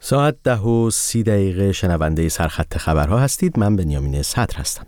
ساعت 10:30 شنونده سرخط خبرها هستید. من بنیامین صدر هستم.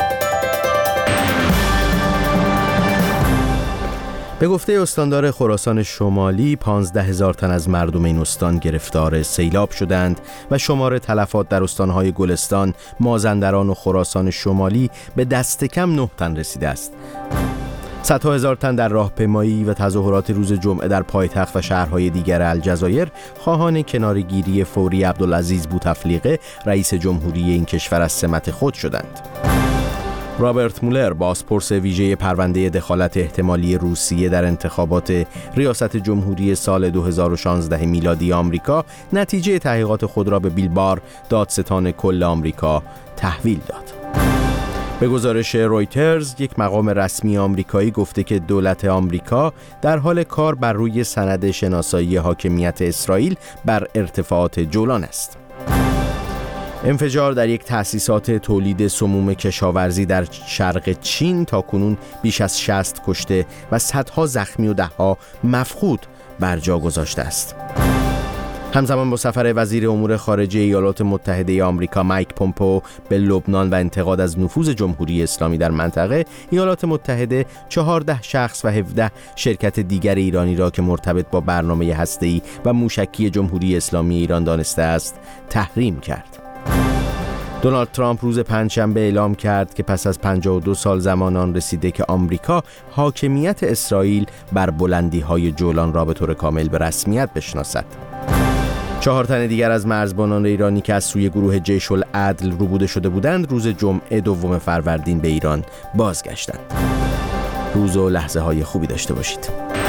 به گفته استاندار خراسان شمالی 15,000 تن از مردم این استان گرفتار سیلاب شدند و شمار تلفات در استانهای گلستان، مازندران و خراسان شمالی به دست کم 9 تن رسیده است. صدها هزار تن در راهپیمایی و تظاهرات روز جمعه در پایتخت و شهرهای دیگر الجزایر خواهان کناره‌گیری فوری عبدالعزیز بوتفلیقه رئیس جمهوری این کشور از سمت خود شدند. رابرت مولر، بازپرس ویژه پرونده دخالت احتمالی روسیه در انتخابات ریاست جمهوری سال 2016 میلادی آمریکا، نتیجه تحقیقات خود را به بیلبار، دادستان کل آمریکا، تحویل داد. به گزارش رویترز، یک مقام رسمی آمریکایی گفته که دولت آمریکا در حال کار بر روی سند شناسایی حاکمیت اسرائیل بر ارتفاعات جولان است. انفجار در یک تأسیسات تولید سموم کشاورزی در شرق چین تاکنون بیش از 60 کشته و صدها زخمی و دهها مفقود بر جا گذاشته است. همزمان با سفر وزیر امور خارجه ایالات متحده آمریکا مایک پومپئو به لبنان و انتقاد از نفوذ جمهوری اسلامی در منطقه، ایالات متحده 14 شخص و 17 شرکت دیگر ایرانی را که مرتبط با برنامه هسته‌ای و موشکی جمهوری اسلامی ایران دانسته است، تحریم کرد. دونالد ترامپ روز پنجشنبه اعلام کرد که پس از 52 سال زمان آن رسیده که آمریکا حاکمیت اسرائیل بر بلندی‌های جولان را به طور کامل به رسمیت بشناسد. 4 تن دیگر از مرزبانان ایرانی که از سوی گروه جیش العدل روبوده شده بودند، روز جمعه 2 فروردین به ایران بازگشتند. روز و لحظه های خوبی داشته باشید.